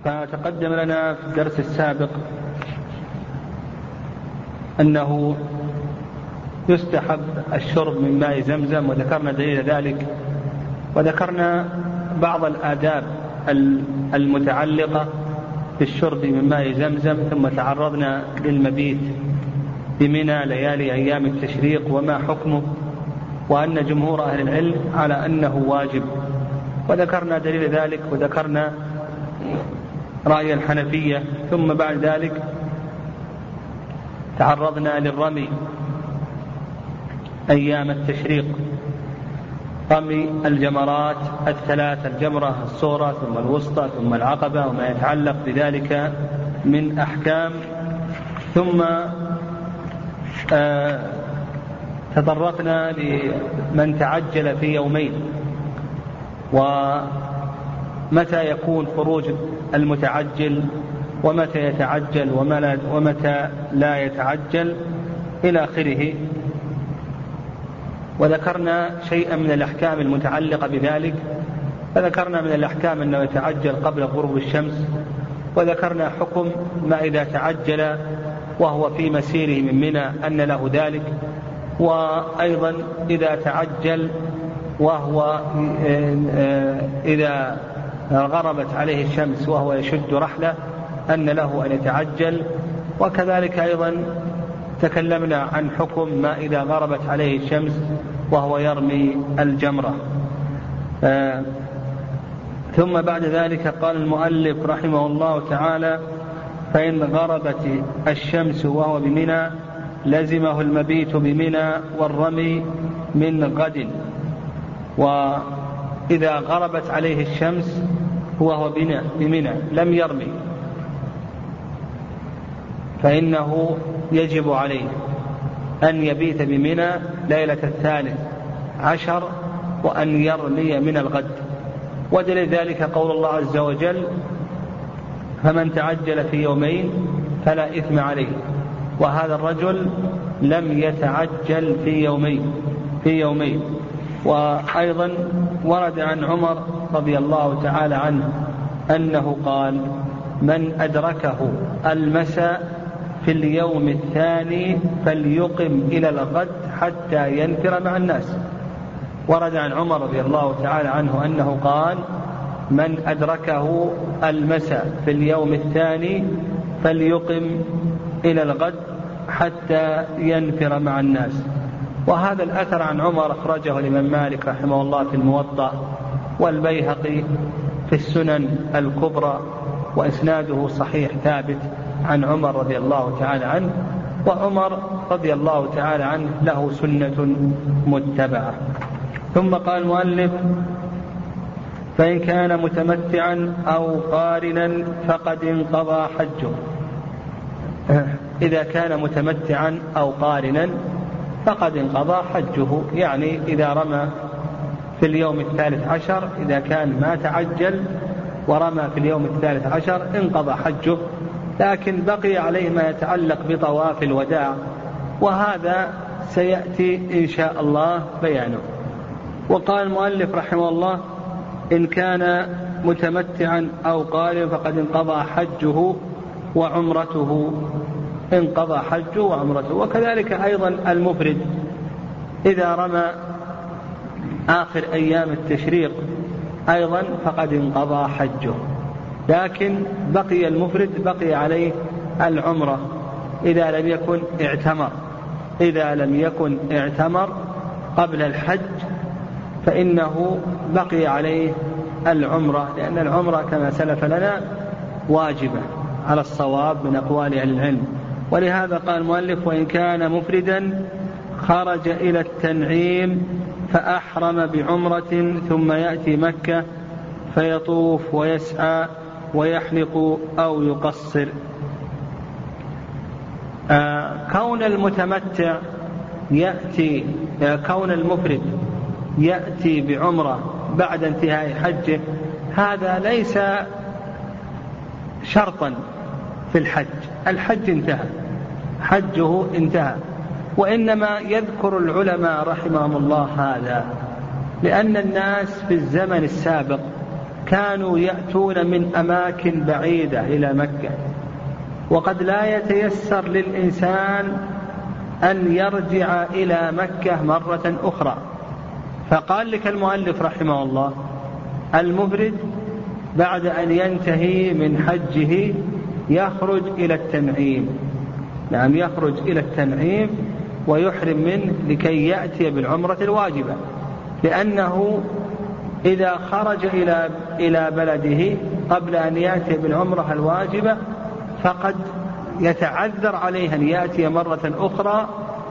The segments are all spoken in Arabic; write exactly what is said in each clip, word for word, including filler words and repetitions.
فتقدم لنا في الدرس السابق أنه يستحب الشرب من ماء زمزم، وذكرنا دليل ذلك، وذكرنا بعض الآداب المتعلقة بالشرب من ماء زمزم، ثم تعرضنا للمبيت بمنى ليالي أيام التشريق وما حكمه، وأن جمهور أهل العلم على أنه واجب، وذكرنا دليل ذلك، وذكرنا رأي الحنفية. ثم بعد ذلك تعرضنا للرمي أيام التشريق، رمي الجمرات الثلاث، الجمرة الصغرى ثم الوسطى ثم العقبة وما يتعلق بذلك من أحكام. ثم آه تطرقنا لمن تعجل في يومين، ومتى يكون خروج المتعجل، ومتى يتعجل ومتى لا يتعجل إلى آخره، وذكرنا شيئا من الأحكام المتعلقة بذلك. فذكرنا من الأحكام أنه يتعجل قبل غروب الشمس، وذكرنا حكم ما إذا تعجل وهو في مسيره من منى أن له ذلك، وأيضا إذا تعجل وهو إذا غربت عليه الشمس وهو يشد رحله أن له أن يتعجل. وكذلك أيضا تكلمنا عن حكم ما إذا غربت عليه الشمس وهو يرمي الجمرة. آه ثم بعد ذلك قال المؤلف رحمه الله تعالى: فإن غربت الشمس وهو بمنى لزمه المبيت بمنى والرمي من غد. وإذا غربت عليه الشمس وهو بمنى لم يرمي فإنه يجب عليه أن يبيت بمنى ليلة الثالث عشر وأن يرمي من الغد. ودليل ذلك قول الله عز وجل: فمن تعجل في يومين فلا إثم عليه. وهذا الرجل لم يتعجل في يومين في يومين وأيضا ورد عن عمر رضي الله تعالى عنه أنه قال: من أدركه المساء في اليوم الثاني فليقم إلى الغد حتى ينفر مع الناس. ورد عن عمر رضي الله تعالى عنه أنه قال: من أدركه المساء في اليوم الثاني فليقم إلى الغد حتى ينفر مع الناس. وهذا الأثر عن عمر أخرجه الإمام مالك رحمه الله في الموطأ، والبيهقي في السنن الكبرى، وإسناده صحيح ثابت عن عمر رضي الله تعالى عنه. وعمر رضي الله تعالى عنه له سنة متبعة. ثم قال المؤلف: فإن كان متمتعا أو قارنا فقد انقضى حجه. إذا كان متمتعا أو قارنا فقد انقضى حجه، يعني إذا رمى في اليوم الثالث عشر، إذا كان ما تعجل ورمى في اليوم الثالث عشر انقضى حجه، لكن بقي عليه ما يتعلق بطواف الوداع، وهذا سيأتي إن شاء الله بيانه. وقال المؤلف رحمه الله: إن كان متمتعا أو قارن فقد انقضى حجه وعمرته، انقضى حجه وعمرته. وكذلك أيضا المفرد إذا رمى آخر أيام التشريق أيضا فقد انقضى حجه، لكن بقي المفرد بقي عليه العمرة إذا لم يكن اعتمر إذا لم يكن اعتمر قبل الحج فإنه بقي عليه العمرة، لأن العمرة كما سلف لنا واجبة على الصواب من أقوال أهل العلم. ولهذا قال المؤلف: وإن كان مفردا خرج إلى التنعيم فأحرم بعمرة ثم يأتي مكة فيطوف ويسعى ويحلق أو يقصر. آه كون المتمتع يأتي آه كون المفرد يأتي بعمرة بعد انتهاء حجه هذا ليس شرطا في الحج، الحج انتهى، حجه انتهى. وإنما يذكر العلماء رحمهم الله هذا لأن الناس في الزمن السابق كانوا يأتون من أماكن بعيدة إلى مكة، وقد لا يتيسر للإنسان أن يرجع إلى مكة مرة أخرى. فقال لك المؤلف رحمه الله: المفرد بعد أن ينتهي من حجه يخرج إلى التنعيم، نعم يخرج إلى التنعيم ويحرم منه لكي يأتي بالعمرة الواجبة، لأنه إذا خرج إلى إلى بلده قبل أن يأتي بالعمرة الواجبة فقد يتعذر عليه أن يأتي مرة أخرى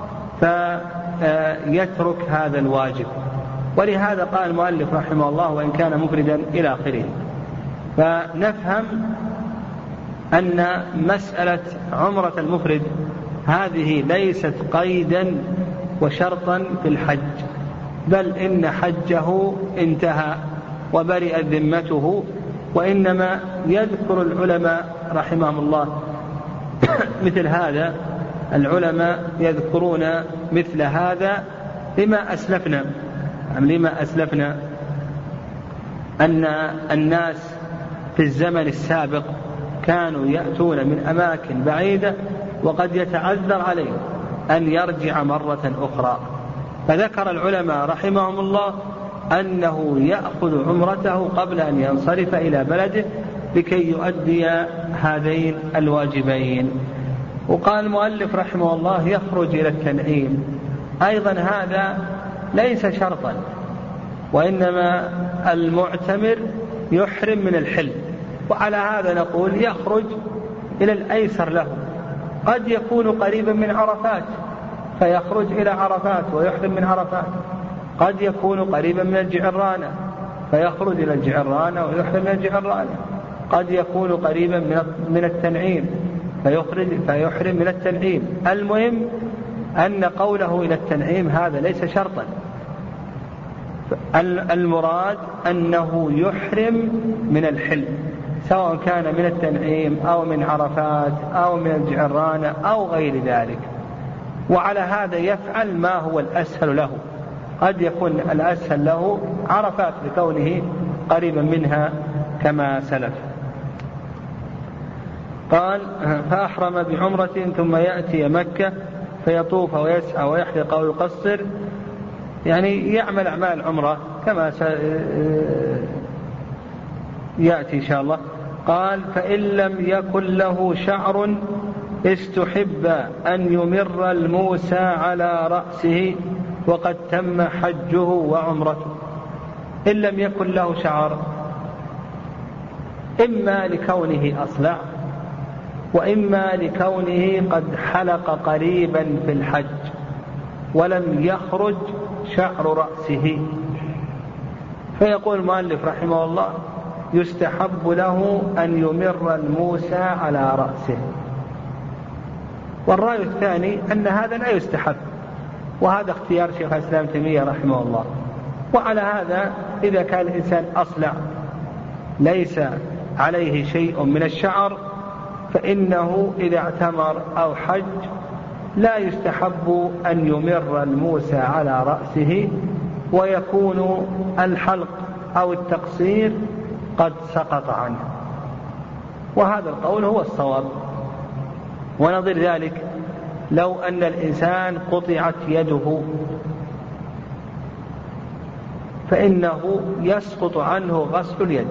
فيترك هذا الواجب. ولهذا قال المؤلف رحمه الله: وإن كان مفردا إلى آخره. فنفهم أن مسألة عمرة المفرد هذه ليست قيدا وشرطا في الحج، بل إن حجه انتهى وبرئت ذمته، وإنما يذكر العلماء رحمهم الله مثل هذا، العلماء يذكرون مثل هذا لما أسلفنا لما أسلفنا أن الناس في الزمن السابق كانوا يأتون من أماكن بعيدة وقد يتعذر عليه أن يرجع مرة أخرى، فذكر العلماء رحمهم الله أنه يأخذ عمرته قبل أن ينصرف إلى بلده لكي يؤدي هذين الواجبين. وقال المؤلف رحمه الله: يخرج إلى التنعيم، أيضا هذا ليس شرطا، وإنما المعتمر يحرم من الحل، وعلى هذا نقول يخرج إلى الأيسر له. قد يكون قريبا من عرفات فيخرج إلى عرفات ويحرم من عرفات، قد يكون قريبا من الجعرانة فيخرج إلى الجعرانة ويحرم من الجعرانة، قد يكون قريبا من التنعيم فيخرج فيحرم من التنعيم. المهم أن قوله إلى التنعيم هذا ليس شرطا، المراد أنه يحرم من الحل، سواء كان من التنعيم أو من عرفات أو من الجعرانة أو غير ذلك. وعلى هذا يفعل ما هو الأسهل له، قد يكون الأسهل له عرفات لكونه قريبا منها كما سلف. قال: فأحرم بعمرة ثم يأتي مكة فيطوف ويسعى ويحلق ويقصر، يعني يعمل أعمال عمرة كما يأتي إن شاء الله. قال: فإن لم يكن له شعر استحب أن يمر الموسى على رأسه وقد تم حجه وعمرته. إن لم يكن له شعر، إما لكونه أصلع، وإما لكونه قد حلق قريبا في الحج ولم يخرج شعر رأسه، فيقول المؤلف رحمه الله: يستحب له أن يمر الموسى على رأسه. والرأي الثاني أن هذا لا يستحب، وهذا اختيار شيخ الإسلام تيمية رحمه الله. وعلى هذا إذا كان الإنسان أصلع ليس عليه شيء من الشعر فإنه إذا اعتمر أو حج لا يستحب أن يمر الموسى على رأسه، ويكون الحلق أو التقصير قد سقط عنه، وهذا القول هو الصواب. ونظير ذلك لو أن الإنسان قطعت يده فإنه يسقط عنه غسل اليد،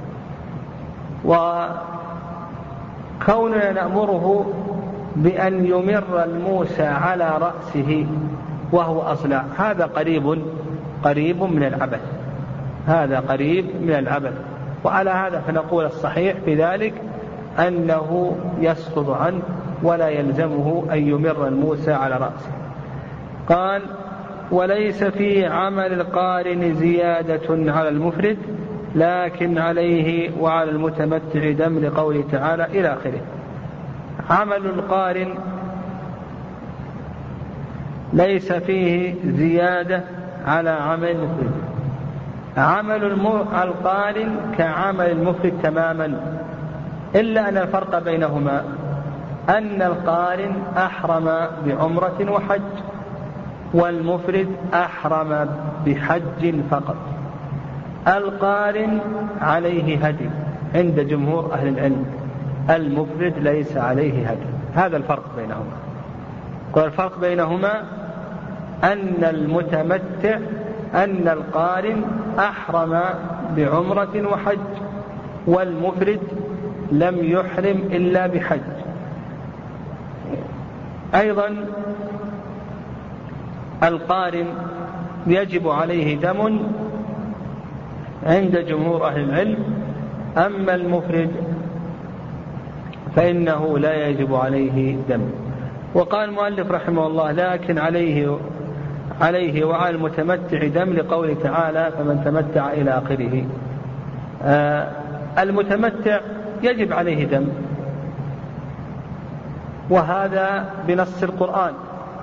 وكوننا نأمره بأن يمر الموسى على رأسه وهو أصلع هذا قريب قريب من العبث، هذا قريب من العبث. وعلى هذا فنقول الصحيح في ذلك أنه يسقط عنه ولا يلزمه أن يمر الموسى على رأسه. قال: وليس في عمل القارن زيادة على المفرد، لكن عليه وعلى المتمتع دم، لقوله تعالى إلى آخره. عمل القارن ليس فيه زيادة على عمل المفرد، عمل القارن كعمل المفرد تماما، إلا أن الفرق بينهما أن القارن أحرم بعمرة وحج، والمفرد أحرم بحج فقط. القارن عليه هدي عند جمهور أهل العلم، المفرد ليس عليه هدي. هذا الفرق بينهما. والفرق بينهما أن المتمتع أن القارن أحرم بعمرة وحج، والمفرد لم يحرم إلا بحج. أيضا القارن يجب عليه دم عند جمهور أهل العلم، أما المفرد فإنه لا يجب عليه دم. وقال المؤلف رحمه الله: لكن عليه عليه وعلى المتمتع دم، لقوله تعالى: فمن تمتع إلى آخره. آه المتمتع يجب عليه دم، وهذا بنص القرآن،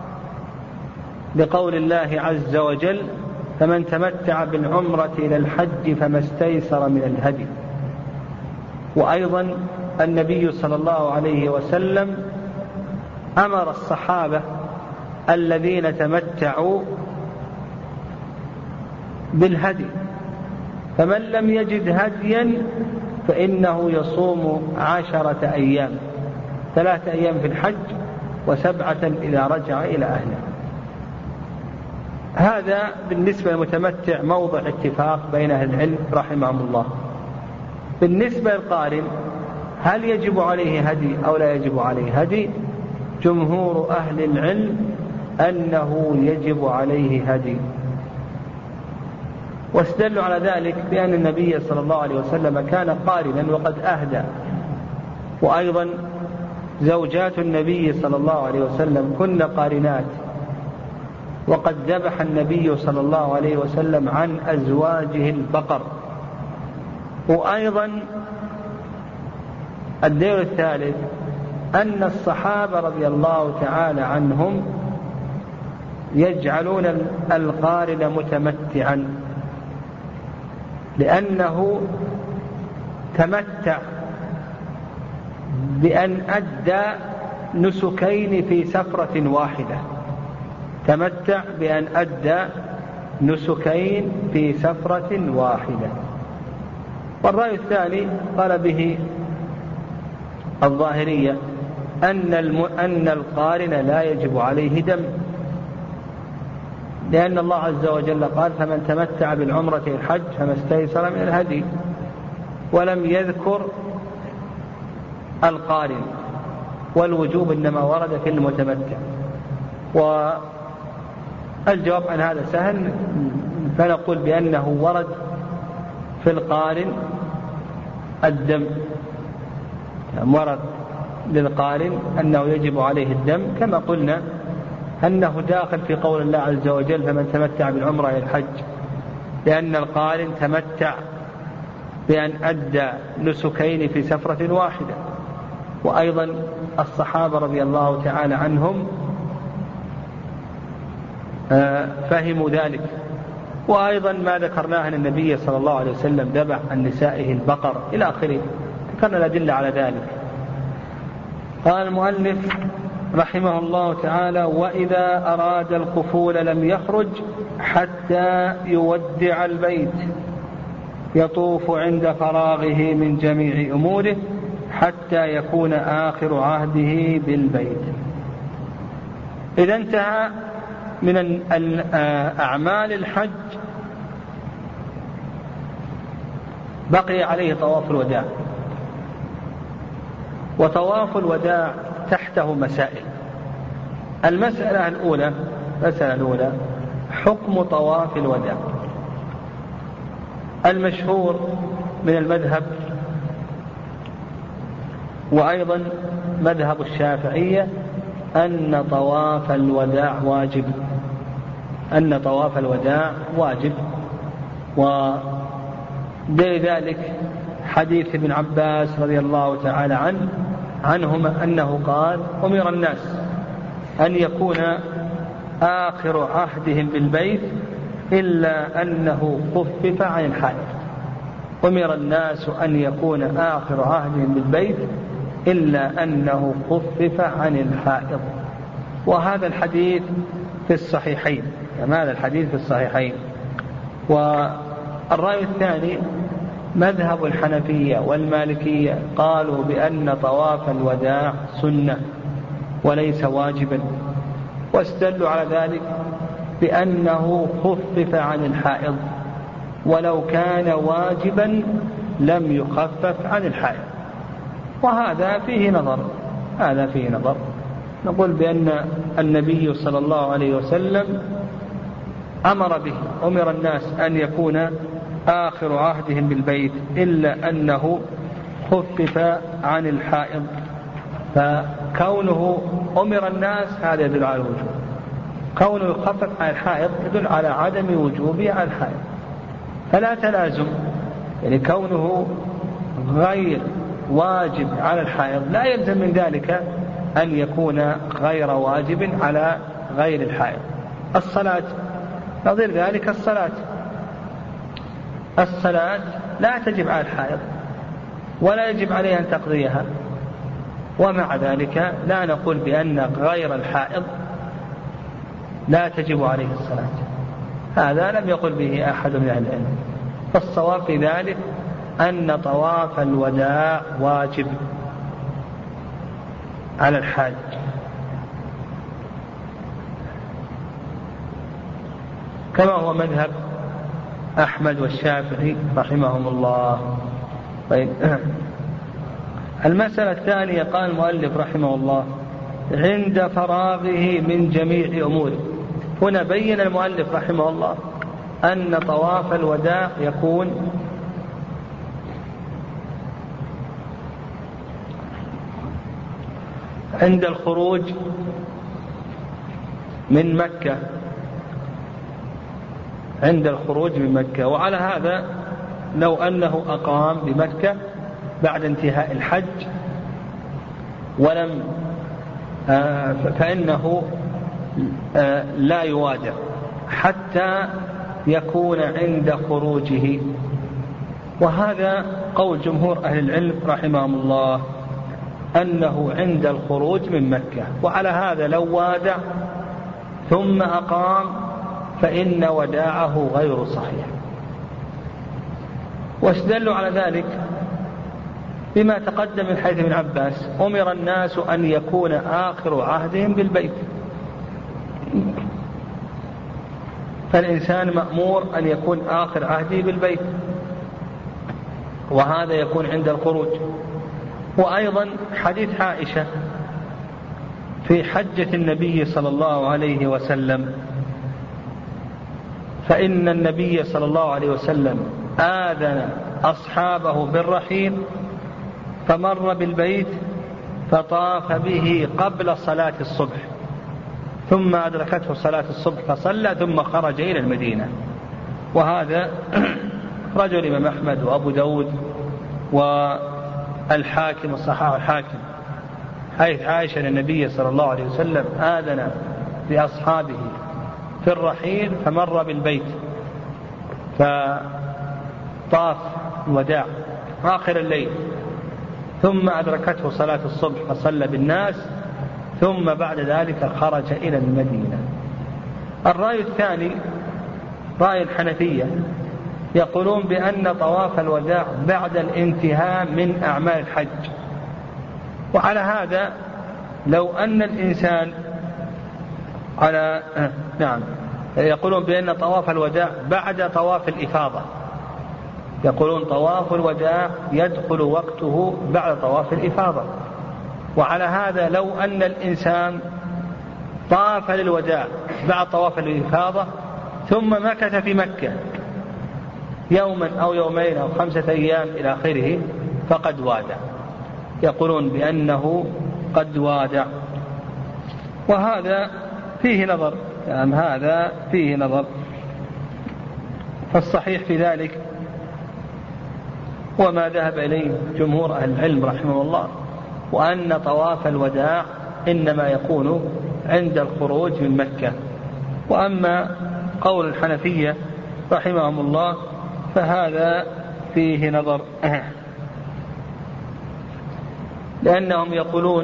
لقول الله عز وجل: فمن تمتع بالعمرة إلى الحج فما استيسر من الهدي. وأيضا النبي صلى الله عليه وسلم أمر الصحابة الذين تمتعوا بالهدي، فمن لم يجد هديا فإنه يصوم عشرة أيام، ثلاثة أيام في الحج وسبعة إذا رجع إلى أهله. هذا بالنسبة للمتمتع موضع اتفاق بين أهل العلم رحمهم الله. بالنسبة للقارن هل يجب عليه هدي أو لا يجب عليه هدي؟ جمهور أهل العلم أنه يجب عليه هدي، واستدلوا على ذلك بأن النبي صلى الله عليه وسلم كان قارنا وقد أهدى، وأيضا زوجات النبي صلى الله عليه وسلم كن قارنات، وقد ذبح النبي صلى الله عليه وسلم عن أزواجه البقر. وأيضا الدليل الثالث أن الصحابة رضي الله تعالى عنهم يجعلون القارن متمتعا، لأنه تمتع بأن أدى نسكين في سفرة واحدة، تمتع بأن أدى نسكين في سفرة واحدة. والرأي الثاني قال به الظاهرية أن أن القارن لا يجب عليه دم، لأن الله عز وجل قال: فمن تمتع بالعمرة الحج فما استيسر من الهدي، ولم يذكر القارن، والوجوب إنما ورد في المتمتع. والجواب عن هذا سهل، فنقول بأنه ورد في القارن الدم، ورد للقارن أنه يجب عليه الدم، كما قلنا أنه داخل في قول الله عز وجل: فمن تمتع بالعمرة إلى الحج، لأن القارن تمتع بأن أدى نسكين في سفرة واحدة. وأيضا الصحابة رضي الله تعالى عنهم فهموا ذلك. وأيضا ما ذكرناه أن النبي صلى الله عليه وسلم ذبح عن نسائه البقر إلى آخره، ذكرنا الأدلة على ذلك. قال المؤلف رحمه الله تعالى: وإذا أراد القفول لم يخرج حتى يودع البيت، يطوف عند فراغه من جميع أموره حتى يكون آخر عهده بالبيت. إذا انتهى من أعمال الحج بقي عليه طواف الوداع، وطواف الوداع تحته مسائل. المسألة الأولى المسألة الأولى حكم طواف الوداع. المشهور من المذهب وأيضا مذهب الشافعية أن طواف الوداع واجب، أن طواف الوداع واجب. ولذلك حديث ابن عباس رضي الله تعالى عنه عنهما أنه قال: أمر الناس أن يكون آخر عهدهم بالبيت إلا أنه خفف عن الحائض. أمر الناس أن يكون آخر عهدهم بالبيت إلا أنه خفف عن الحائض. وهذا الحديث في الصحيحين، كما هذا الحديث في الصحيحين. الرأي الثاني مذهب الحنفية والمالكية، قالوا بأن طواف الوداع سنة وليس واجبا، واستدلوا على ذلك بأنه خفف عن الحائض، ولو كان واجبا لم يخفف عن الحائض. وهذا فيه نظر هذا فيه نظر نقول بأن النبي صلى الله عليه وسلم أمر به، أمر الناس أن يكون آخر عهدهم بالبيت، إلا أنه خفف عن الحائض، فكونه أمر الناس هذا يدل على الوجوب، كونه يخفف عن الحائض يدل على عدم وجوبه على الحائض. فلا تلازم، يعني كونه غير واجب على الحائض لا يلزم من ذلك أن يكون غير واجب على غير الحائض. الصلاة نظير ذلك، الصلاة الصلاة لا تجب على الحائض ولا يجب عليها أن تقضيها، ومع ذلك لا نقول بأن غير الحائض لا تجب عليه الصلاة، هذا لم يقل به أحد من أهل العلم. فالصواب في ذلك أن طواف الوداع واجب على الحاج، كما هو مذهب أحمد والشافعي رحمهم الله. طيب، المسألة الثانية قال المؤلف رحمه الله عند فراغه من جميع أموره. هنا بين المؤلف رحمه الله أن طواف الوداع يكون عند الخروج من مكة عند الخروج من مكة. وعلى هذا لو أنه أقام بمكة بعد انتهاء الحج ولم فإنه لا يوادع حتى يكون عند خروجه، وهذا قول جمهور أهل العلم رحمهم الله أنه عند الخروج من مكة. وعلى هذا لو وادع ثم أقام فإن وداعه غير صحيح. واستدلوا على ذلك بما تقدم من حديث ابن عباس أمر الناس أن يكون آخر عهدهم بالبيت، فالإنسان مأمور أن يكون آخر عهده بالبيت، وهذا يكون عند الخروج. وأيضا حديث عائشة في حجة النبي صلى الله عليه وسلم، فإن النبي صلى الله عليه وسلم آذن أصحابه بالرحيل فمر بالبيت فطاف به قبل صلاة الصبح، ثم أدركته صلاة الصبح فصلى ثم خرج إلى المدينة. وهذا رجل الإمام أحمد وأبو داود والحاكم والصحاح الحاكم، حيث عائشة النبي صلى الله عليه وسلم آذن لأصحابه في الرحيل فمر بالبيت فطاف الوداع آخر الليل، ثم أدركته صلاة الصبح فصلى بالناس، ثم بعد ذلك خرج إلى المدينة. الرأي الثاني رأي الحنفية، يقولون بأن طواف الوداع بعد الانتهاء من أعمال الحج. وعلى هذا لو أن الإنسان على نعم يقولون بأن طواف الوداع بعد طواف الإفاضة، يقولون طواف الوداع يدخل وقته بعد طواف الإفاضة. وعلى هذا لو أن الإنسان طاف للوداع بعد طواف الإفاضة ثم مكث في مكة يوما أو يومين أو خمسة أيام إلى آخره فقد وادع، يقولون بأنه قد وادع. وهذا فيه نظر، يعني هذا فيه نظر. فالصحيح في ذلك وما ذهب إليه جمهور أهل العلم رحمه الله، وأن طواف الوداع إنما يكون عند الخروج من مكة. وأما قول الحنفية رحمهم الله فهذا فيه نظر، لأنهم يقولون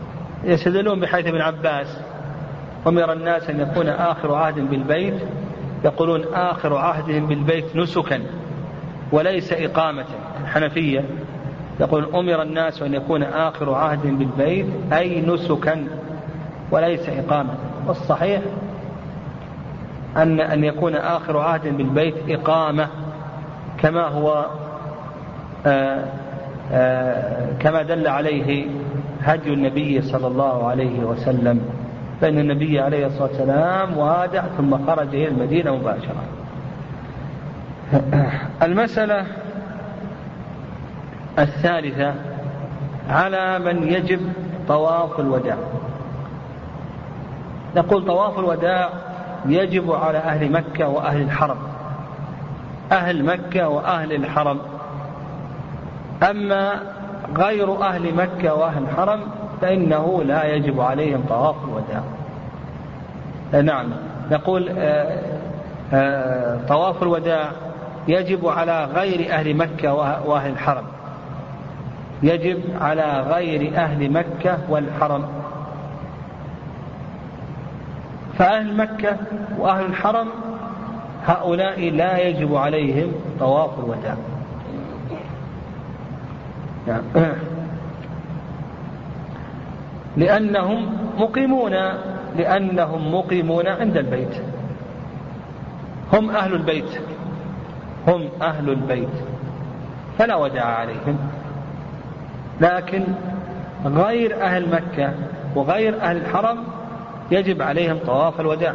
يستدلون بحديث ابن عباس أمر الناس أن يكون آخر عهد بالبيت، يقولون آخر عهدهم بالبيت نسكا وليس إقامة. الحنفية يقول أمر الناس أن يكون آخر عهدهم بالبيت أي نسكا وليس إقامة. والصحيح أن أن يكون آخر عهد بالبيت إقامة كما هو آآ آآ كما دل عليه هدي النبي صلى الله عليه وسلم، فإن النبي عليه الصلاة والسلام وادع ثم خرج إلى المدينة مباشرة. المسألة الثالثة على من يجب طواف الوداع. نقول طواف الوداع يجب على أهل مكة وأهل الحرم، أهل مكة وأهل الحرم. أما غير أهل مكة وأهل الحرم فإنه لا يجب عليهم طواف الوداع. نعم، نقول آآ آآ طواف الوداع يجب على غير أهل مكة وأهل الحرم، يجب على غير أهل مكة والحرم. فأهل مكة وأهل الحرم هؤلاء لا يجب عليهم طواف الوداع. لأنهم مقيمون لأنهم مقيمون عند البيت، هم أهل البيت هم أهل البيت فلا وداع عليهم. لكن غير أهل مكة وغير أهل الحرم يجب عليهم طواف الوداع.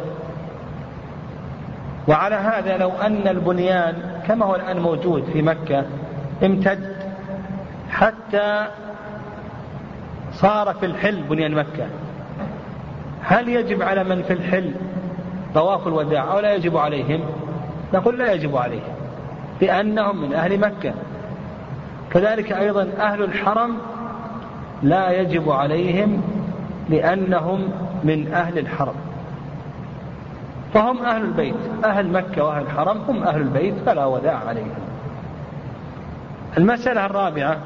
وعلى هذا لو أن البنيان كما هو الآن موجود في مكة امتد حتى صار في الحل بنيان مكة، هل يجب على من في الحل طواف الوداع أو لا يجب عليهم؟ نقول لا يجب عليهم لأنهم من أهل مكة. كذلك أيضا أهل الحرم لا يجب عليهم لأنهم من أهل الحرم، فهم أهل البيت. أهل مكة وأهل الحرم هم أهل البيت فلا وداع عليهم. المسألة الرابعة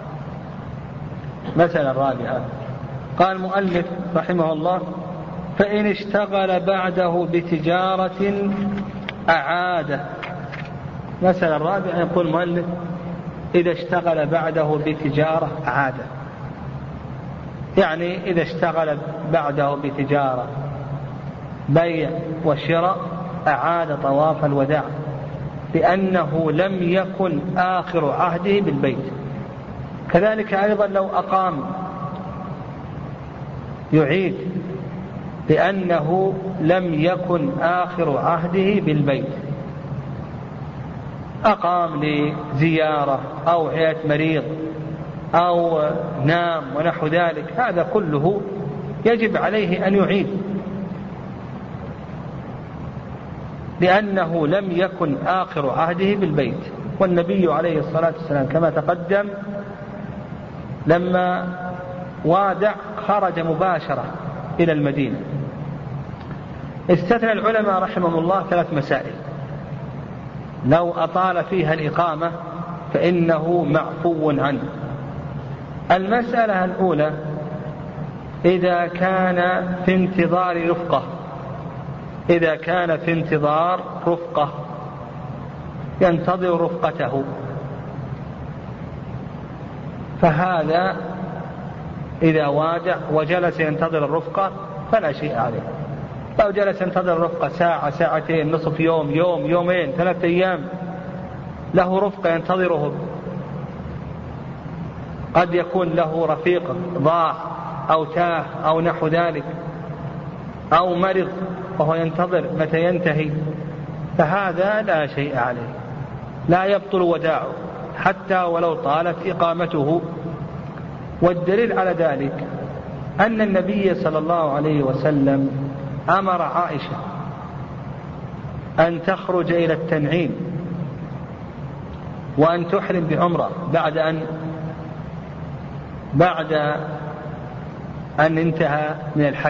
مسألة الرابعة قال المؤلف رحمه الله: فإن اشتغل بعده بتجارة أعاده. مسألة الرابعة يقول المؤلف: إذا اشتغل بعده بتجارة أعاده، يعني إذا اشتغل بعده بتجارة بيع وشراء أعاد طواف الوداع، لأنه لم يكن آخر عهده بالبيت. كذلك أيضا لو أقام يعيد، لأنه لم يكن آخر عهده بالبيت. أقام لزيارة أو عيادة مريض أو نام ونحو ذلك، هذا كله يجب عليه أن يعيد، لأنه لم يكن آخر عهده بالبيت. والنبي عليه الصلاة والسلام كما تقدم لما وادع خرج مباشرة إلى المدينة. استثنى العلماء رحمهم الله ثلاث مسائل لو أطال فيها الإقامة فإنه معفو عنه. المسألة الأولى: إذا كان في انتظار رفقة إذا كان في انتظار رفقة ينتظر رفقته، فهذا إذا وادع وجلس ينتظر الرفقة فلا شيء عليه. لو جلس ينتظر الرفقة ساعة ساعتين نصف يوم يوم يومين ثلاثة أيام له رفقة ينتظره، قد يكون له رفيق ضاع أو تاه أو نحو ذلك أو مرض وهو ينتظر متى ينتهي، فهذا لا شيء عليه، لا يبطل وداعه حتى ولو طالت إقامته. والدليل على ذلك أن النبي صلى الله عليه وسلم أمر عائشة أن تخرج إلى التنعيم وأن تحرم بعمرة بعد أن بعد أن انتهى من الحج،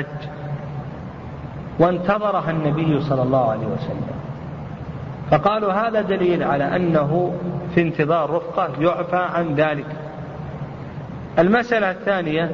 وانتظرها النبي صلى الله عليه وسلم، فقالوا هذا دليل على أنه في انتظار رفقة يعفى عن ذلك. المسألة الثانية: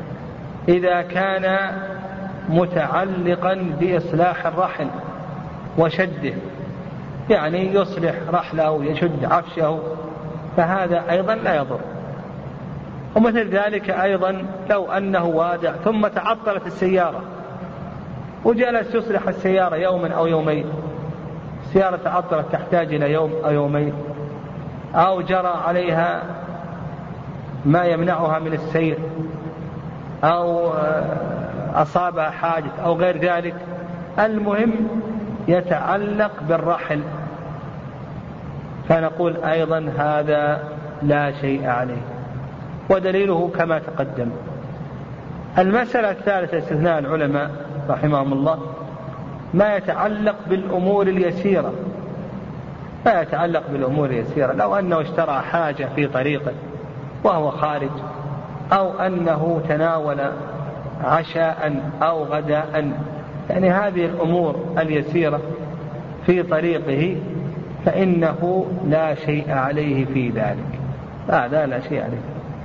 إذا كان متعلقا بإصلاح الرحل وشده، يعني يصلح رحله ويشد عفشه، فهذا أيضا لا يضر. ومثل ذلك أيضا لو أنه وادع ثم تعطلت السيارة وجلس يصلح السيارة يوما أو يومين، السيارة تعطلت تحتاج إلى يوم أو يومين، أو جرى عليها ما يمنعها من السير، أو أصابها حادث أو غير ذلك، المهم يتعلق بالرحل، فنقول أيضا هذا لا شيء عليه، ودليله كما تقدم. المسألة الثالثة استثناء العلماء رحمهم الله ما يتعلق بالأمور اليسيرة، ما يتعلق بالأمور اليسيرة، لو أنه اشترى حاجة في طريقه وهو خارج، أو أنه تناول عشاء أو غداء، يعني هذه الأمور اليسيرة في طريقه فإنه لا شيء عليه في ذلك، هذا لا شيء عليه.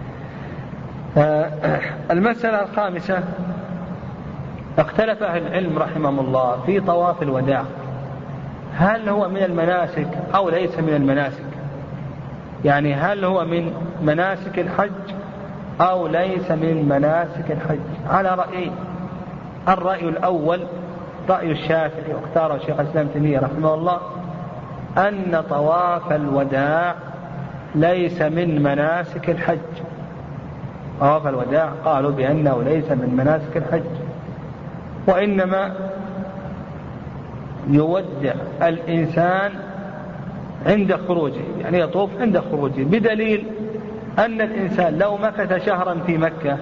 المسألة الخامسة اختلف أهل العلم رحمهم الله في طواف الوداع، هل هو من المناسك أو ليس من المناسك؟ يعني هل هو من مناسك الحج أو ليس من مناسك الحج؟ على رأيين. الرأي الأول رأي الشافعي واختاره الشيخ الإسلام ابن تيمية رحمه الله أن طواف الوداع ليس من مناسك الحج. طواف الوداع قالوا بأنه ليس من مناسك الحج، وإنما يودع الإنسان عند خروجه، يعني يطوف عند خروجه، بدليل أن الإنسان لو مكث شهرا في مكة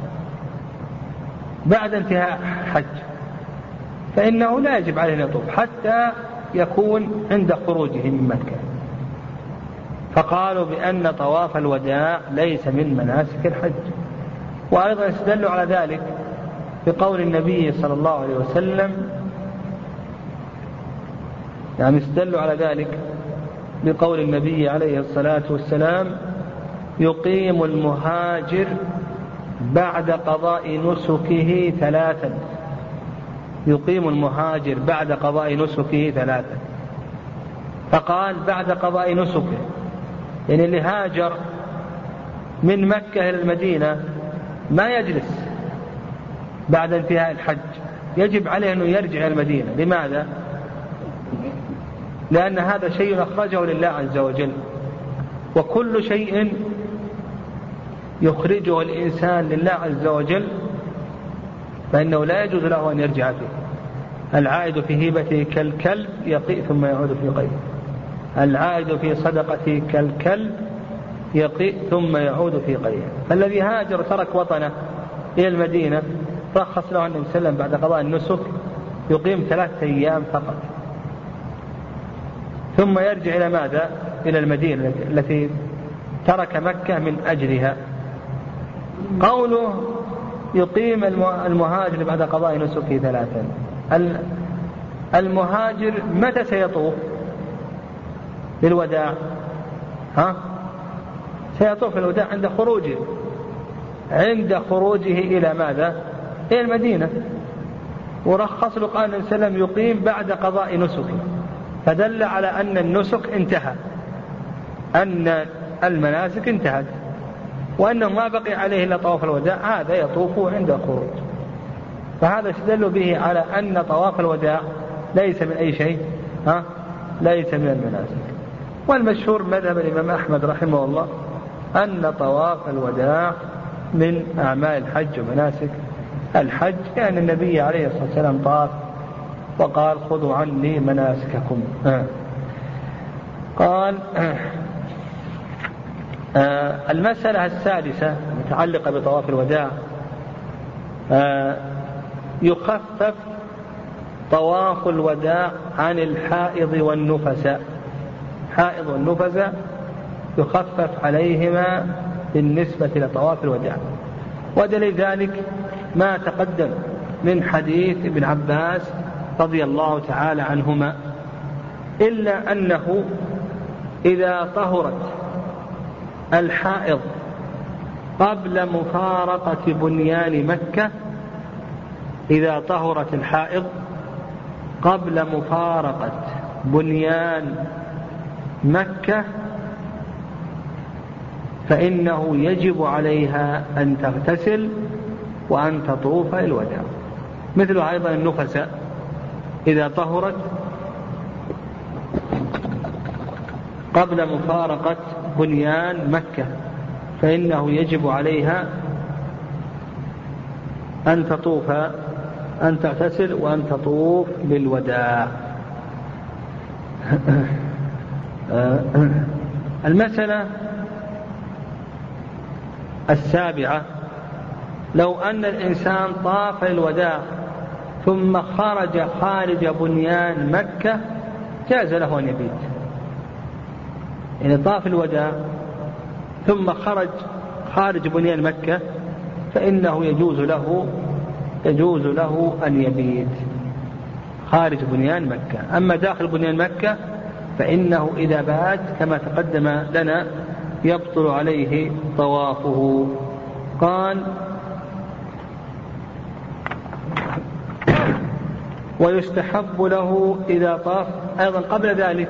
بعد انتهاء حج فإنه لا يجب عليه أن يطوف حتى يكون عند خروجه من مكة، فقالوا بأن طواف الوداع ليس من مناسك الحج. وأيضا استدلوا على ذلك بقول النبي صلى الله عليه وسلم، يعني استدلوا على ذلك بقول النبي عليه الصلاة والسلام: يقيم المهاجر بعد قضاء نسكه ثلاثا. يقيم المهاجر بعد قضاء نسكه ثلاثا، فقال بعد قضاء نسكه، يعني اللي هاجر من مكة إلى المدينة ما يجلس بعد انتهاء الحج، يجب عليه أنه يرجع إلى المدينة. لماذا؟ لأن هذا شيء أخرجه لله عز وجل، وكل شيء يخرجه الإنسان لله عز وجل فإنه لا يجوز له أن يرجع فيه. العائد في هبته كالكلب يقيء ثم يعود في قيء، العائد في صدقته كالكلب يقيء ثم يعود في قيء. فالذي هاجر ترك وطنه إلى المدينة رخص له النبي صلى الله عليه وسلم بعد قضاء النسك يقيم ثلاثة أيام فقط، ثم يرجع إلى ماذا؟ إلى المدينة التي ترك مكة من أجلها. قوله يقيم المهاجر بعد قضاء نسكه ثلاثا، المهاجر متى سيطوف للوداع؟ ها؟ سيطوف الوداع عند خروجه، عند خروجه إلى ماذا؟ إلى المدينة. ورخص له قال النبي صلى الله عليه وسلم يقيم بعد قضاء نسكه، فدل على أن النسك انتهى، أن المناسك انتهت، وأنه ما بقي عليه إلا طواف الوداع، هذا يطوف عند الخروج. فهذا استدل به على أن طواف الوداع ليس من أي شيء، ها؟ ليس من المناسك. والمشهور مذهب الإمام أحمد رحمه الله أن طواف الوداع من أعمال الحج ومناسك الحج، لأن النبي عليه الصلاة والسلام طاف وقال: خذوا عني مناسككم. آه. قال آه. آه. المسألة السادسة المتعلقة بطواف الوداع، آه. يخفف طواف الوداع عن الحائض والنفساء. الحائض والنفساء يخفف عليهما بالنسبة لطواف الوداع، ودليل ذلك ما تقدم من حديث ابن عباس رضي الله تعالى عنهما، إلا أنه إذا طهرت الحائض قبل مفارقة بنيان مكة، إذا طهرت الحائض قبل مفارقة بنيان مكة فإنه يجب عليها أن تغتسل وأن تطوف الوداع. مثل أيضا النفساء إذا طهرت قبل مفارقة بنيان مكة فإنه يجب عليها أن تطوف أن تغتسل وأن تطوف بالوداع. المسألة السابعة: لو أن الإنسان طاف الوداع ثم خرج خارج بنيان مكة جاز له أن يبيت. يعني طاف الوداع ثم خرج خارج بنيان مكة فإنه يجوز له يجوز له أن يبيت خارج بنيان مكة. أما داخل بنيان مكة فإنه إذا بات كما تقدم لنا يبطل عليه طوافه. قال: ويستحب له إذا طاف أيضا قبل ذلك.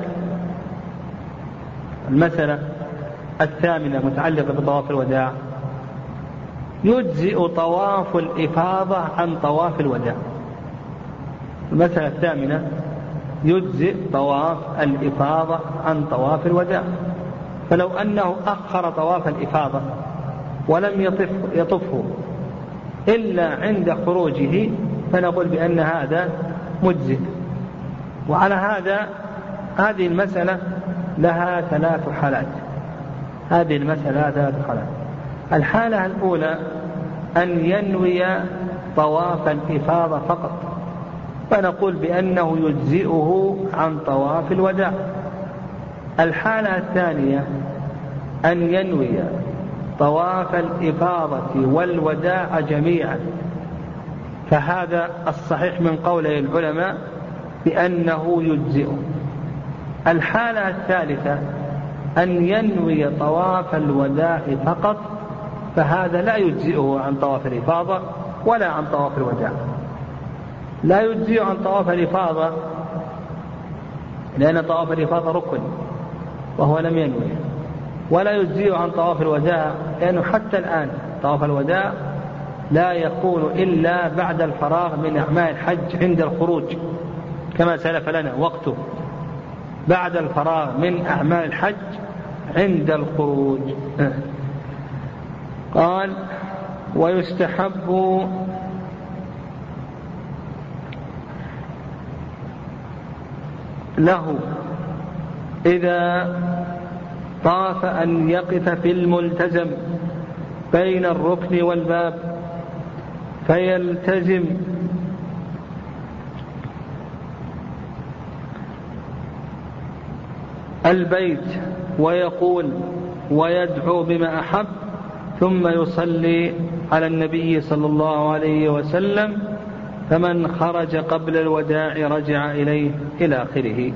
المسألة الثامنة متعلقة بطواف الوداع: يجزئ طواف الإفاضة عن طواف الوداع. المسألة الثامنة: يجزئ طواف الإفاضة عن طواف الوداع. فلو أنه أخر طواف الإفاضة ولم يطف يطفه إلا عند خروجه فنقول بأن هذا مجزئ. وعلى هذا هذه المسألة لها ثلاث حالات. هذه المسألة لها ثلاث حالات. الحالة الأولى أن ينوي طواف الإفاضة فقط فنقول بأنه يجزئه عن طواف الوداع. الحالة الثانية أن ينوي طواف الإفاضة والوداع جميعا فهذا الصحيح من قول العلماء بأنه يجزئه. الحالة الثالثة أن ينوي طواف الوداع فقط فهذا لا يجزئه عن طواف الإفاضة ولا عن طواف الوداع. لا يجزئه عن طواف الإفاضة لأن طواف الإفاضة ركن وهو لم ينوي، ولا يجزئه عن طواف الوداع لأنه حتى الآن طواف الوداع لا يكون إلا بعد الفراغ من أعمال الحج عند الخروج كما سلف لنا وقته، بعد الفراغ من أعمال الحج عند الخروج. قال: ويستحب له إذا طاف أن يقف في الملتزم بين الركن والباب فيلتزم البيت ويقول ويدعو بما أحب ثم يصلي على النبي صلى الله عليه وسلم فمن خرج قبل الوداع رجع إليه إلى آخره.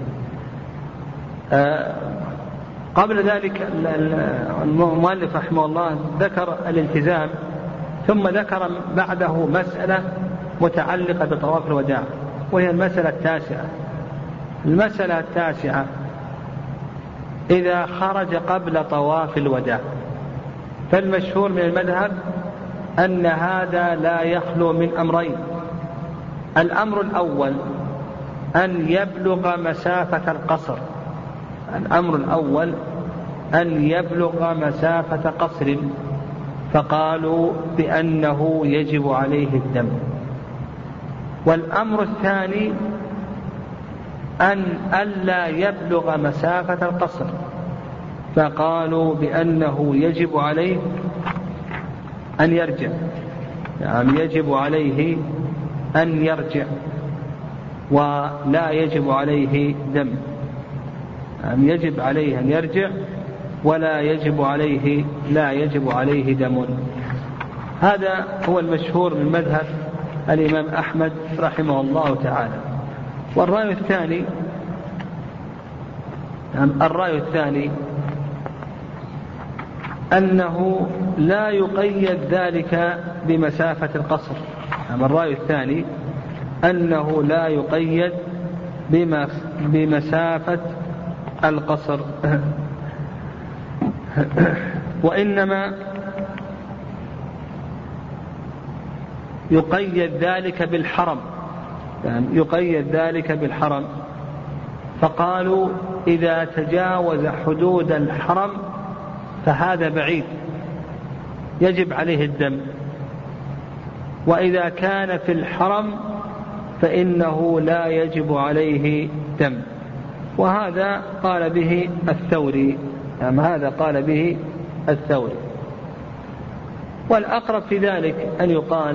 آه قبل ذلك المؤلف رحمه الله ذكر الالتزام ثم ذكر بعده مسألة متعلقة بطواف الوداع وهي المسألة التاسعة. المسألة التاسعة: إذا خرج قبل طواف الوداع فالمشهور من المذهب أن هذا لا يخلو من أمرين. الأمر الأول أن يبلغ مسافة القصر الأمر الأول أن يبلغ مسافة قصر فقالوا بأنه يجب عليه الدم. والأمر الثاني أن ألا يبلغ مسافة القصر فقالوا بأنه يجب عليه أن يرجع، يعني يجب عليه أن يرجع ولا يجب عليه دم، يعني يجب عليه أن يرجع ولا يجب عليه لا يجب عليه دم. هذا هو المشهور من مذهب الإمام أحمد رحمه الله تعالى. والرأي الثاني الرأي الثاني أنه لا يقيد ذلك بمسافة القصر. الرأي الثاني أنه لا يقيد بمسافة القصر. وإنما يقيد ذلك بالحرم، يعني يقيد ذلك بالحرم، فقالوا إذا تجاوز حدود الحرم فهذا بعيد يجب عليه الدم، وإذا كان في الحرم فإنه لا يجب عليه دم. وهذا قال به الثوري، يعني هذا قال به الثوري. والأقرب في ذلك أن يقال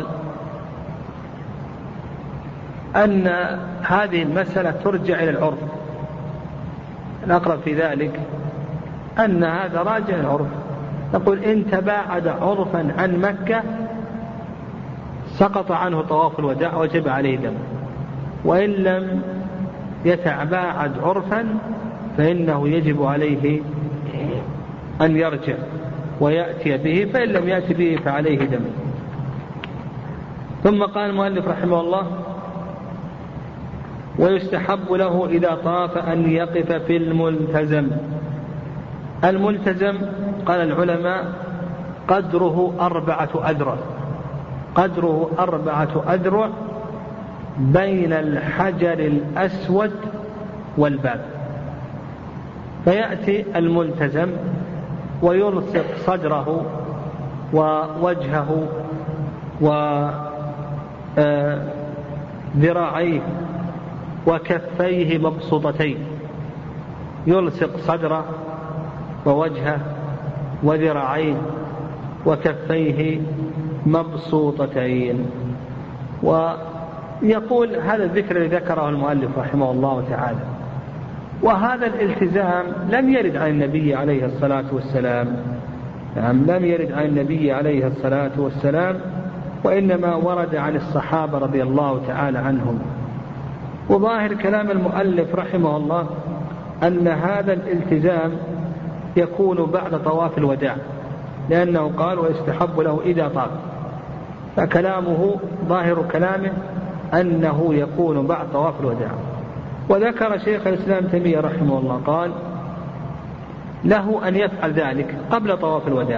أن هذه المسألة ترجع إلى العرف. الأقرب في ذلك أن هذا راجع العرف. نقول إن تباعد عرفا عن مكة سقط عنه طواف الوداع وجب عليه دم، وإن لم يتباعد عرفا فإنه يجب عليه أن يرجع ويأتي به، فإن لم يأتي به فعليه دم. ثم قال المؤلف رحمه الله: ويستحب له إذا طاف أن يقف في الملتزم. الملتزم قال العلماء قدره أربعة أذرع، قدره أربعة أذرع بين الحجر الأسود والباب. فيأتي الملتزم ويلصق صدره ووجهه وذراعيه وكفيه مبسوطتين، يلصق صدره ووجهه وذراعيه وكفيه مبسوطتين. ويقول هذا الذكر الذي ذكره المؤلف رحمه الله تعالى، وهذا الالتزام لم يرد عن النبي عليه الصلاة والسلام، نعم لم يرد عن النبي عليه الصلاة والسلام، وإنما ورد عن الصحابة رضي الله تعالى عنهم. وظاهر كلام المؤلف رحمه الله أن هذا الالتزام يكون بعد طواف الوداع، لأنه قال ويستحب له إذا طاف، فكلامه ظاهر كلامه أنه يكون بعد طواف الوداع. وذكر شيخ الإسلام تيمية رحمه الله قال له أن يفعل ذلك قبل طواف الوداع،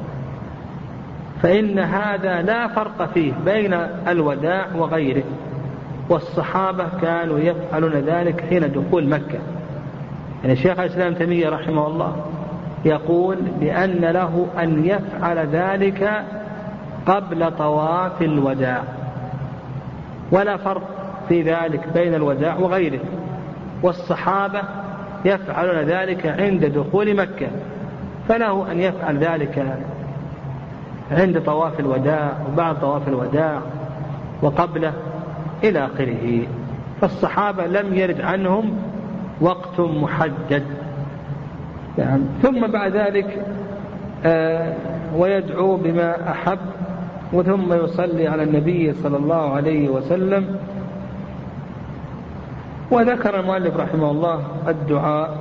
فإن هذا لا فرق فيه بين الوداع وغيره، والصحابة كانوا يفعلون ذلك حين دخول مكة. يعني شيخ الإسلام تيمية رحمه الله يقول بأن له أن يفعل ذلك قبل طواف الوداع، ولا فرق في ذلك بين الوداع وغيره، والصحابة يفعلون ذلك عند دخول مكة، فله أن يفعل ذلك عند طواف الوداع وبعد طواف الوداع وقبله إلى آخره. فالصحابة لم يرد عنهم وقت محدد. يعني ثم بعد ذلك آه ويدعو بما أحب، وثم يصلي على النبي صلى الله عليه وسلم. وذكر المؤلف رحمه الله الدعاء،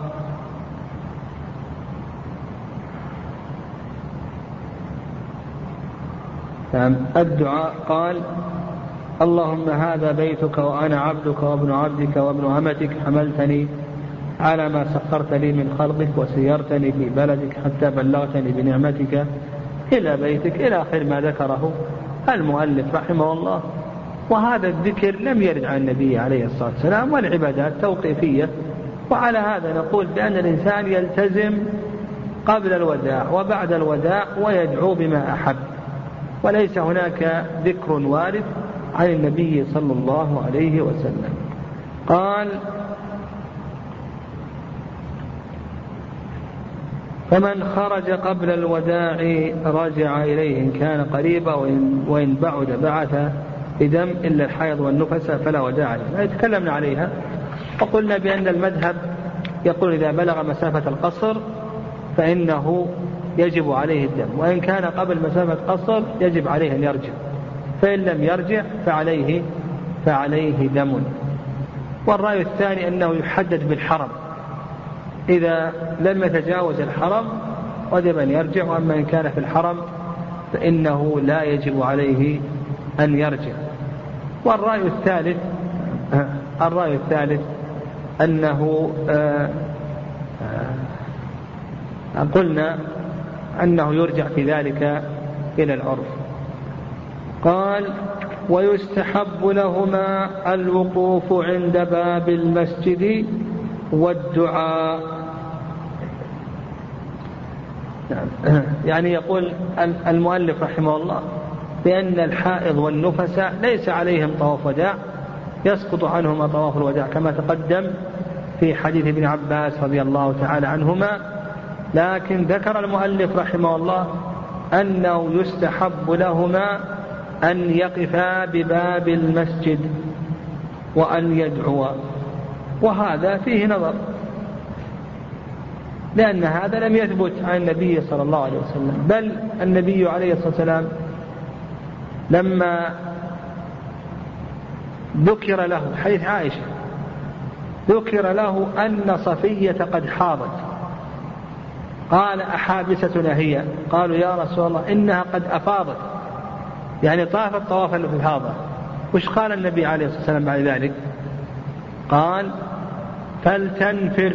يعني الدعاء قال اللهم هذا بيتك وأنا عبدك وابن عبدك وابن أمتك، حملتني على ما سخرت لي من خلقك وسيرتني في بلدك حتى بلغتني بنعمتك إلى بيتك، إلى آخر ما ذكره المؤلف رحمه الله. وهذا الذكر لم يرد عن النبي عليه الصلاة والسلام، والعبادات توقيفية. وعلى هذا نقول بأن الإنسان يلتزم قبل الوداع وبعد الوداع ويدعو بما أحب، وليس هناك ذكر وارد عن النبي صلى الله عليه وسلم. قال فمن خرج قبل الوداع رجع إليه إن كان قريبا، وإن بعد بعث بدم إلا الحيض والنفس فلا وداع عليه. تكلمنا عليها وقلنا بأن المذهب يقول إذا بلغ مسافة القصر فإنه يجب عليه الدم، وإن كان قبل مسافة قصر يجب عليه أن يرجع، فإن لم يرجع فعليه فعليه دم. والرأي الثاني أنه يحدد بالحرم، إذا لم يتجاوز الحرم وجب أن يرجع، وأما إن كان في الحرم فإنه لا يجب عليه أن يرجع. والرأي الثالث الرأي الثالث أنه آآ آآ قلنا أنه يرجع في ذلك إلى العرف. قال: ويستحب لهما الوقوف عند باب المسجد والدعاء. يعني يقول المؤلف رحمه الله بأن الحائض والنفساء ليس عليهم طواف وداع، يسقط عنهما طواف الوداع كما تقدم في حديث ابن عباس رضي الله تعالى عنهما، لكن ذكر المؤلف رحمه الله أنه يستحب لهما أن يقفا بباب المسجد وأن يدعوا، وهذا فيه نظر، لأن هذا لم يثبت عن النبي صلى الله عليه وسلم، بل النبي عليه الصلاة والسلام لما ذكر له حديث عائشة ذكر له أن صفية قد حاضت، قال: أحابستنا هي؟ قالوا: يا رسول الله إنها قد أفاضت، يعني طافت طواف الإفاضة. وش قال النبي عليه الصلاة والسلام بعد ذلك؟ قال: فلتنفر،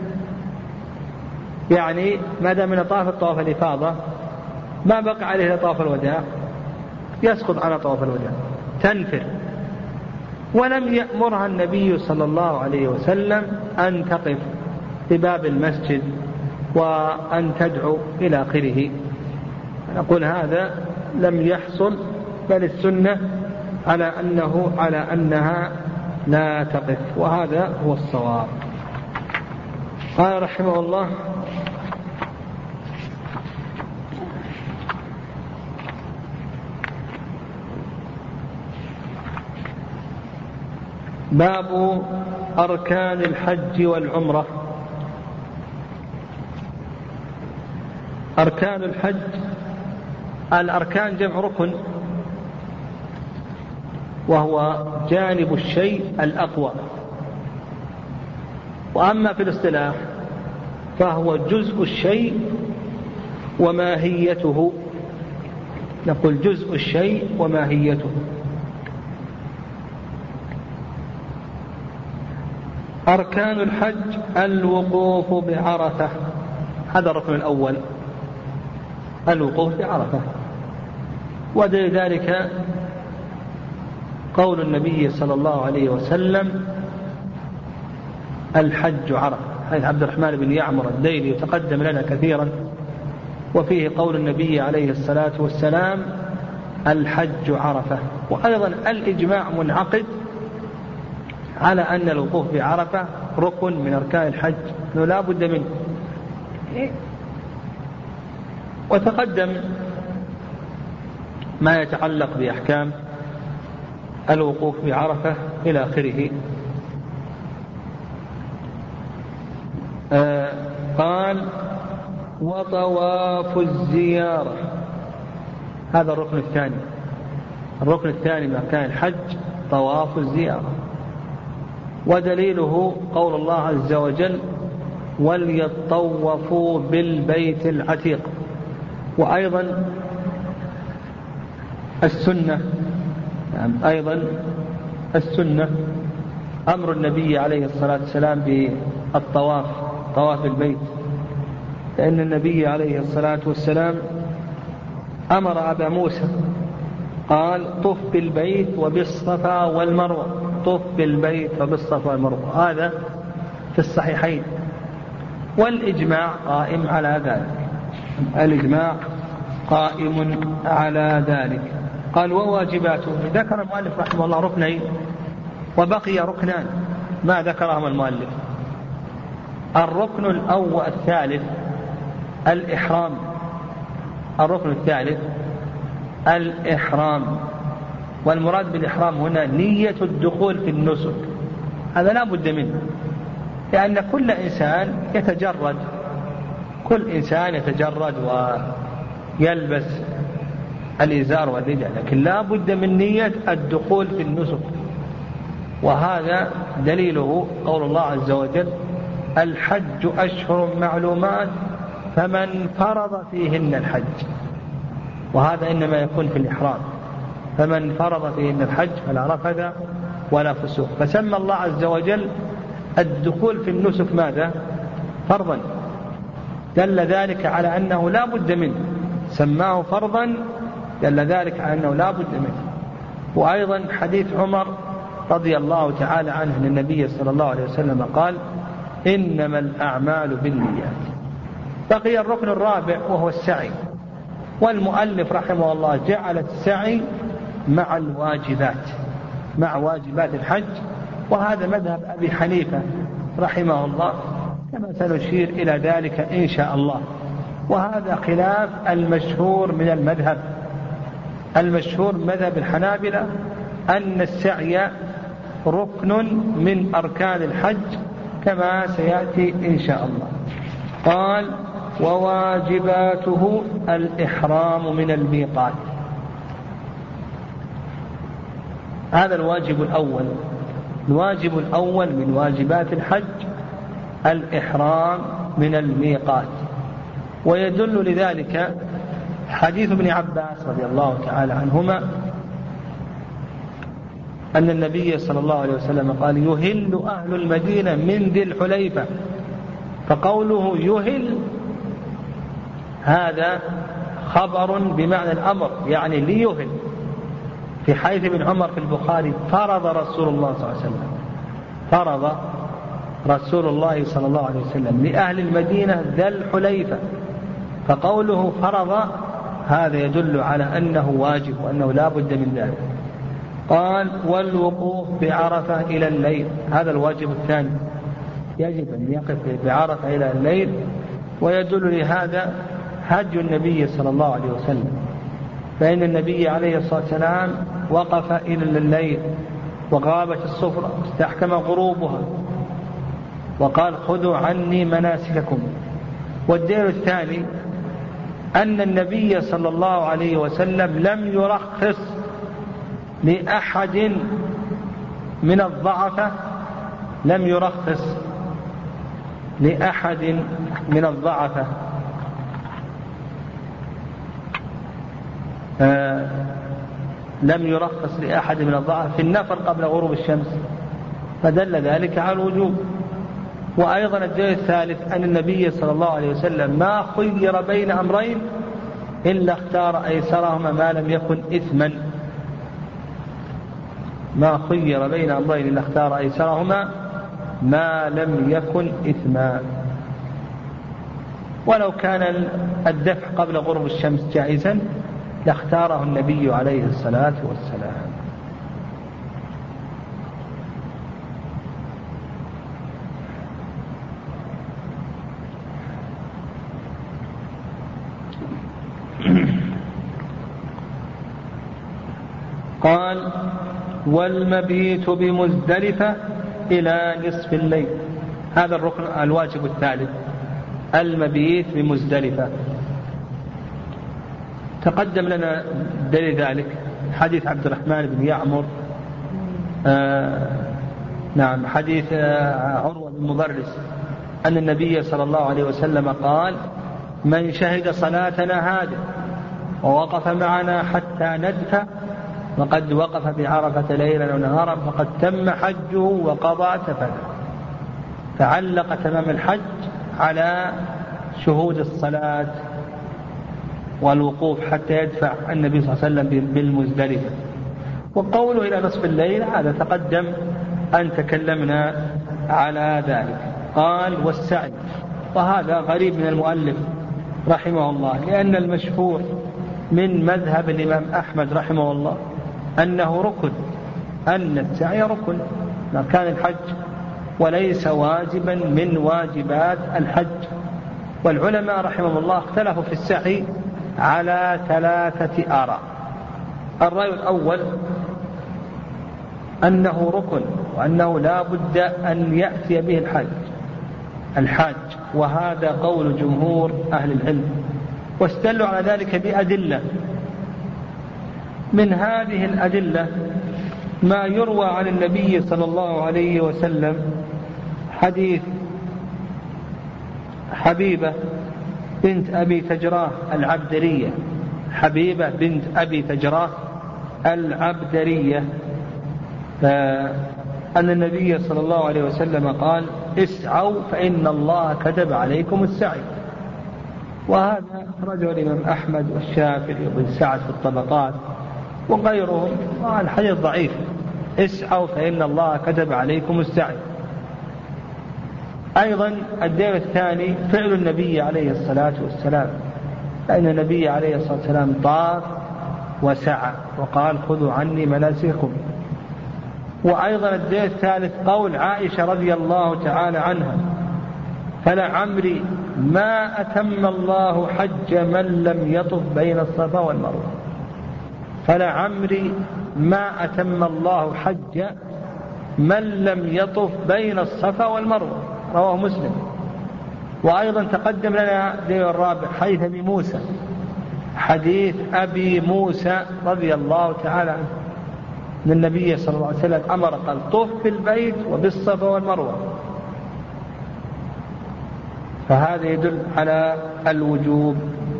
يعني ما دام من طاف طواف الإفاضة ما بقى عليه طواف الوداع، يسقط على طواف الوداع، تنفر. ولم يأمرها النبي صلى الله عليه وسلم أن تقف بباب المسجد وأن تدعو إلى آخره. نقول هذا لم يحصل، بل السنة على أنه على أنها لا تقف، وهذا هو الصواب. قال رحمه الله: باب أركان الحج والعمرة. أركان الحج، الأركان جمع ركن، وهو جانب الشيء الأقوى، وأما في الاصطلاح فهو جزء الشيء وماهيته. نقول جزء الشيء وماهيته. أركان الحج: الوقوف بعرفة، هذا الركن الأول، الوقوف بعرفة. ودليل ذلك قول النبي صلى الله عليه وسلم: الحج عرفة، حيث عبد الرحمن بن يعمر الديلي يتقدم لنا كثيرا، وفيه قول النبي عليه الصلاة والسلام: الحج عرفة. وأيضا الإجماع منعقد على أن الوقوف بعرفة ركن من أركان الحج، أنه لا بد منه. وتقدم ما يتعلق بأحكام الوقوف بعرفة إلى آخره. آه قال: وطواف الزيارة، هذا الركن الثاني. الركن الثاني من أركان الحج طواف الزيارة، ودليله قول الله عز وجل: وليطوفوا بالبيت العتيق. وأيضا السنة، أيضا السنة أمر النبي عليه الصلاة والسلام بالطواف، طواف البيت، لأن النبي عليه الصلاة والسلام أمر أبا موسى قال: طف بالبيت وبالصفا والمروة، طف بالبيت وبالصفا والمروة. هذا في الصحيحين، والإجماع قائم على ذلك، الإجماع قائم على ذلك. قال: وواجباته، ذكر المؤلف رحمه الله ركنين، وبقي ركنان ما ذكرهم المؤلف. الركن الأول الثالث الإحرام، الركن الثالث الإحرام، والمراد بالإحرام هنا نية الدخول في النسك، هذا لا بد منه، لأن كل إنسان يتجرد كل إنسان يتجرد ويلبس الإزار والرداء، لكن لا بد من نية الدخول في النسك. وهذا دليله قول الله عز وجل: الحج أشهر معلومات فمن فرض فيهن الحج. وهذا إنما يكون في الإحرام، فمن فرض فيهن الحج فلا رفث ولا فسوق. فسمى الله عز وجل الدخول في النسك ماذا؟ فرضا، دل ذلك على أنه لا بد منه، سماه فرضا دل ذلك على أنه لا بد منه. وأيضا حديث عمر رضي الله تعالى عنه أن النبي صلى الله عليه وسلم قال إنما الأعمال بالنيات. بقي الركن الرابع وهو السعي، والمؤلف رحمه الله جعل السعي مع الواجبات، مع واجبات الحج، وهذا مذهب أبي حنيفة رحمه الله كما سنشير إلى ذلك إن شاء الله. وهذا خلاف المشهور من المذهب. المشهور مذهب الحنابلة أن السعي ركن من أركان الحج كما سيأتي إن شاء الله. قال وواجباته الإحرام من الميقات. هذا الواجب الأول. الواجب الأول من واجبات الحج الإحرام من الميقات، ويدل لذلك حديث ابن عباس رضي الله تعالى عنهما أن النبي صلى الله عليه وسلم قال يهل أهل المدينة من ذي الحليفة، فقوله يهل هذا خبر بمعنى الأمر، يعني ليهل، في حيث ابن عمر في البخاري فرض رسول الله صلى الله عليه وسلم فرض رسول الله صلى الله عليه وسلم لأهل المدينة ذا الحليفة، فقوله فرض هذا يدل على أنه واجب وأنه لا بد من ذلك. قال والوقوف بعرفة إلى الليل، هذا الواجب الثاني، يجب أن يقف بعرفة إلى الليل، ويدل لهذا هدي النبي صلى الله عليه وسلم، فإن النبي عليه الصلاة والسلام وقف إلى الليل وغابت الصفرة استحكم غروبها وقال خذوا عني مناسككم. والدليل الثاني أن النبي صلى الله عليه وسلم لم يرخص لأحد من الضعفة لم يرخص لأحد من الضعفة آه لم يرخص لأحد من الضعفة في النفر قبل غروب الشمس، فدل ذلك على الوجوب. وأيضا الدليل الثالث أن النبي صلى الله عليه وسلم ما خير بين أمرين إلا اختار أيسرهما ما لم يكن إثما، ما خير بين أمرين إلا اختار أيسرهما ما لم يكن إثما. ولو كان الدفع قبل غروب الشمس جائزا لاختاره النبي عليه الصلاة والسلام. قال والمبيت بمزدلفة إلى نصف الليل، هذا الركن الواجب الثالث، المبيت بمزدلفة. تقدم لنا دليل ذلك حديث عبد الرحمن بن يعمر آه نعم حديث آه عروة بن مضرس أن النبي صلى الله عليه وسلم قال من شهد صلاتنا هذه ووقف معنا حتى ندفع وقد وقف بعرفة ليلا ونهارا فقد تم حجه وقضى تفثه. فعلق تمام الحج على شهود الصلاة والوقوف حتى يدفع النبي صلى الله عليه وسلم بالمزدلفة. وقوله إلى نصف الليل هذا تقدم أن تكلمنا على ذلك. قال والسعي، وهذا غريب من المؤلف رحمه الله، لأن المشهور من مذهب الإمام أحمد رحمه الله أنه ركن، أن السعي ركن من أركان الحج وليس واجبا من واجبات الحج. والعلماء رحمهم الله اختلفوا في السعي على ثلاثة آراء. الرأي الأول أنه ركن وأنه لا بد أن يأتي به الحج الحاج وهذا قول جمهور أهل العلم، واستدلوا على ذلك بأدلة. من هذه الأدلة ما يروى عن النبي صلى الله عليه وسلم حديث حبيبة بنت أبي تجراه العبدرية، حبيبة بنت أبي تجراه العبدرية أن النبي صلى الله عليه وسلم قال اسعوا فإن الله كتب عليكم السعي، وهذا أخرجه الإمام أحمد والشافعي وابن سعد في الطبقات وغيرهم، والحديث ضعيف. اسعوا فإن الله كتب عليكم السعي. أيضا الدليل الثاني فعل النبي عليه الصلاة والسلام، فإن النبي عليه الصلاة والسلام طاف وسعى وقال خذوا عني مناسككم. وأيضا الدليل الثالث قول عائشة رضي الله تعالى عنها فلعمري ما أتم الله حج من لم يطف بين الصفا والمروة، فلعمري ما أتم الله حج من لم يطف بين الصفا والمروة، رواه مسلم. وأيضا تقدم لنا الدليل الرابع حديث أبي موسى، حديث أبي موسى رضي الله تعالى عنه أن النبي صلى الله عليه وسلم أمر قال طف بالبيت وبالصفا والمروة، فهذا يدل على الوجوب.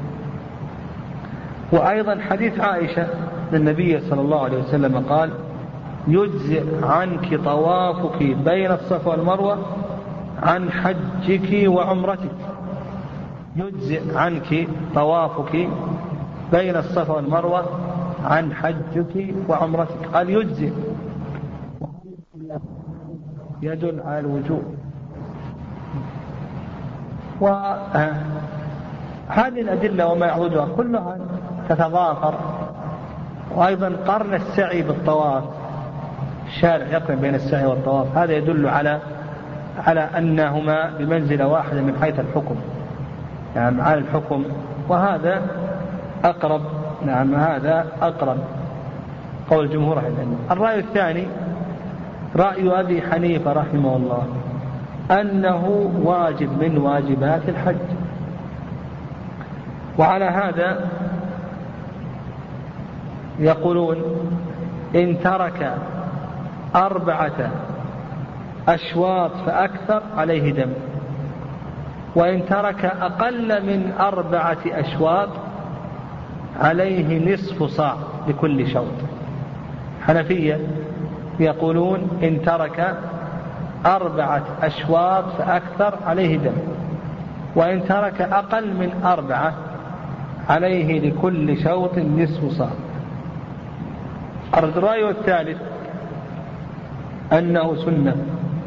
وأيضا حديث عائشة أن النبي صلى الله عليه وسلم قال يجزئ عنك طوافك بين الصفا والمروة عن حجك وعمرتك، يجزئ عنك طوافك بين الصفا والمروة عن حجك وعمرتك، قال يجزئ، يدل على الوجوب. وهذه الأدلة وما يعودها كلها تتضافر. وأيضا قرن السعي بالطواف، الشارع يقرن بين السعي والطواف، هذا يدل على على أنهما بمنزلة واحدة من حيث الحكم، يعني على الحكم، وهذا أقرب، نعم هذا أقرب قول جمهور أهل العلم. الرأي الثاني رأي أبي حنيفة رحمه الله أنه واجب من واجبات الحج، وعلى هذا يقولون إن ترك أربعة أشواط فأكثر عليه دم، وإن ترك أقل من أربعة أشواط عليه نصف صاع لكل شوط. حنفية يقولون إن ترك أربعة أشواط فأكثر عليه دم، وإن ترك أقل من أربعة عليه لكل شوط نصف صاع. الرأي الثالث أنه سنة،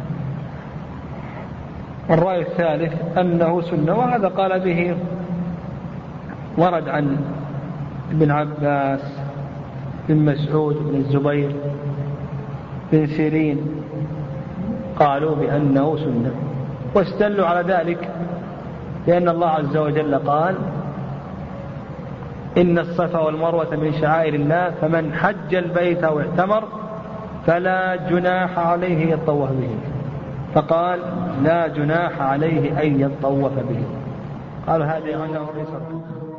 الرأي الثالث أنه سنة، وهذا قال به ورد عن ابن عباس بن مسعود بن الزبير بن سيرين، قالوا بأنه سنة، واستدلوا على ذلك لأن الله عز وجل قال إن الصفا والمروة من شعائر الله فمن حج البيت أو اعتمر فلا جناح عليه يطوف به، فقال لا جناح عليه أن يطوف به، قال هذه عنه الرسول.